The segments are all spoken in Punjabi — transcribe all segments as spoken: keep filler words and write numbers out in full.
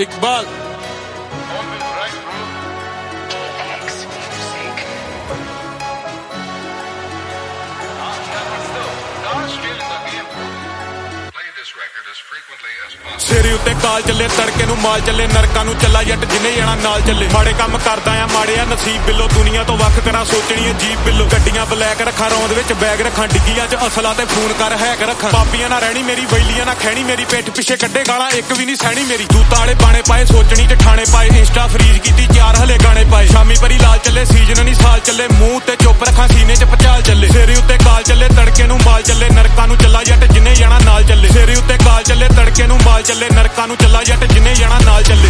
इकबाल ਸਿਰੇ ਉੱਤੇ ਕਾਲ ਚੱਲੇ ਤੜਕੇ ਨੂੰ ਮਾਲ ਚੱਲੇ ਨਰਕਾਂ ਨੂੰ ਚੱਲਾ ਜੱਟ ਜਿੰਨੇ ਜਾਣਾ ਨਾਲ ਚੱਲੇ ਮਾੜੇ ਕੰਮ ਕਰਦਾ ਆ ਮਾੜੇ ਆ ਨਸੀਬ ਬਿੱਲੋ ਦੁਨੀਆ ਤੋਂ ਵੱਖ ਕਰਾਂ ਸੋਚਣੀ ਏ ਜੀਬ ਬਿੱਲੋ ਗੱਡੀਆਂ ਬਲੈਕ ਰੱਖਾਂ ਰੌਂਦ ਵਿੱਚ ਬੈਗ ਰੱਖਾਂ ਡਿੱਗੀਆਂ ਚ ਅਸਲਾ ਤੇ ਫੋਨ ਕਰ ਹੈਕ ਰੱਖਾਂ ਪਾਪੀਆਂ ਨਾ ਰਹਿਣੀ ਮੇਰੀ ਵੈਲੀਆਂ ਨਾ ਖੈਣੀ ਮੇਰੀ ਪਿੱਠ ਪਿੱਛੇ ਕੱਢੇ ਗਾਲਾਂ ਇੱਕ ਵੀ ਨਹੀਂ ਸਹਿਣੀ ਮੇਰੀ ਦੂਤਾਂ ਵਾਲੇ ਬਾਣੇ ਪਾਏ ਸੋਚਣੀ ਚ ਠਾਣੇ ਪਾਏ ਇੰਸਟਾ ਫਰੀਜ਼ ਕੀਤੀ ਚਾਰ ਹਲੇ ਗਾਣੇ ਪਾਏ ਸ਼ਾਮੀ ਪਰੀ ਲਾਲ ਚੱਲੇ ਸੀਜ਼ਨ ਨਹੀਂ ਸਾਲ ਚੱਲੇ ਮੂੰਹ ਤੇ ਚੁੱਪ ਰੱਖਾਂ ਸੀਨੇ ਚ ਪਚਾਲ ਚੱਲੇ ਸਿਰੇ ਉੱਤੇ ਕਾਲ ਚੱਲੇ ਤੜਕੇ ਨੂੰ ਮਾਲ ਚੱਲੇ ਨਰਕਾਂ ਨੂੰ ਚੱਲਾ ਜੱਟ ਜਿੰਨੇ ਜਾਣਾ ਨਾਲ ਚੱਲੇ ਸਿਰੇ ਉੱਤੇ ਕਾਲ ਚੱਲੇ ਤੜਕੇ ਨੂੰ ਮਾਲ ਚੱਲੇ ਨਰਕਾਂ ਨੂੰ ਚੱਲਾ ਜੱਟ ਜਿੰਨੇ ਜਾਣਾ ਨਾਲ ਚੱਲੇ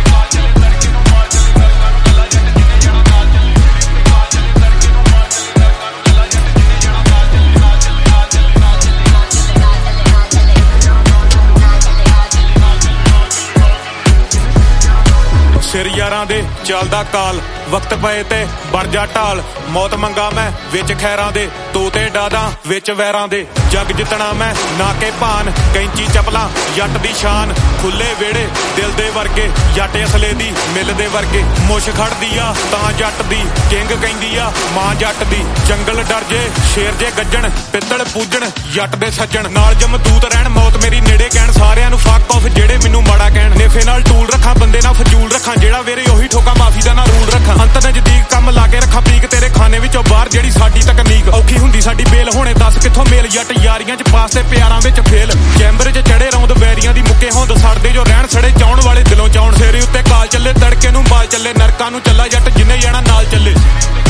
ਸਿਰ ਯਾਰਾਂ ਦੇ ਚੱਲਦਾ ਕਾਲ ਵਕਤ ਪਏ ਤੇ ਬਣ ਜਾ ਢਾਲ ਮੌਤ ਮੰਗਾ ਮੈਂ ਵਿੱਚ ਖੈਰਾਂ ਦੇ ਤੋਤੇ ਡਾਦਾ ਵਿੱਚ ਵੈਰਾਂ ਦੇ ਜੱਗ ਜਿੱਤਣਾ ਮੈਂ ਨਾ ਕੇ ਭਾਨ ਕੈਂਚੀ ਚਪਲਾਂ ਜੱਟ ਦੀ ਸ਼ਾਨ ਖੁੱਲੇ ਵਿਹੜੇ ਦਿਲ ਦੇ ਵਰਗੇ ਜੱਟ ਅਸਲੇ ਦੀ ਮਿਲ ਦੇ ਵਰਗੇ ਮੁੱਛ ਖੜਦੀ ਆ ਤਾਂ ਜੱਟ ਦੀ ਕਿੰਗ ਕਹਿੰਦੀ ਆ ਮਾਂ ਜੱਟ ਦੀ ਜੰਗਲ ਡਰ ਜੇ ਸ਼ੇਰ ਜੇ ਗੱਜਣ ਪਿੱਤਲ ਪੂਜਣ ਜੱਟ ਦੇ ਸੱਜਣ ਨਾਲ ਜਮਦੂਤ ਰਹਿਣ ਮੌਤ ਮੇਰੀ ਨੇੜੇ ਕਹਿਣ ਸਾਰਿਆਂ ਨੂੰ ਫੱਕ ਆਫ ਜਿਹੜੇ ਮੈਨੂੰ ਮਾੜਾ ਕਹਿਣ ਨੇਫੇ ਨਾਲ ਟੂਲ ਰੱਖਾਂ ਬੰਦੇ ਨਾਲ ਫਜ਼ੂਲ ਰੱਖਾਂ ਜਿਹੜਾ ਵੇਰੇ ਉਹੀ ਠੋਕਾ ਮਾਫੀ ਦਾ ਨਾ ਰੂਲ ਰੱਖਾਂ ਅੰਤ ਨਜ਼ਦੀਕ ਕੰਮ ਲਾ ਕੇ ਰੱਖਾਂ ਪੀਕ ਤੇਰੇ ਖਾਨੇ ਵਿੱਚੋਂ ਬਾਹਰ ਜਿਹੜੀ ਸਾਡੀ ਤਕਨੀਕ ਔਖੀ ਹੁੰਦੀ ਸਾਡੀ ਬੇਲ ਹੋਣੇ ਦੱਸ ਕਿੱਥੋਂ ਮੇਲ ਜੱਟ ਯਾਰੀਆਂ ਚ ਪਾਸ ਤੇ ਪਿਆਰਾਂ ਵਿੱਚ ਫੇਲ ਚੈਂਬਰ ਚ ਚੜੇ ਰੌਂਦ ਵੈਰੀਆਂ ਦੀ ਮੁੱਕੇ ਹੁੰਦ ਸੜਦੇ ਜੋ ਰਹਿਣ ਸੜੇ ਚਾਉਣ ਵਾਲੇ ਦਿਲੋਂ ਚਾਉਣ ਸਿਰੇ ਉੱਤੇ ਕਾਲ ਚੱਲੇ ਤੜਕੇ ਨੂੰ ਬਾਲ ਚੱਲੇ ਨਰਕਾਂ ਨੂੰ ਚੱਲਾ ਜੱਟ ਜਿੰਨੇ ਜਾਣਾ ਨਾਲ ਚੱਲੇ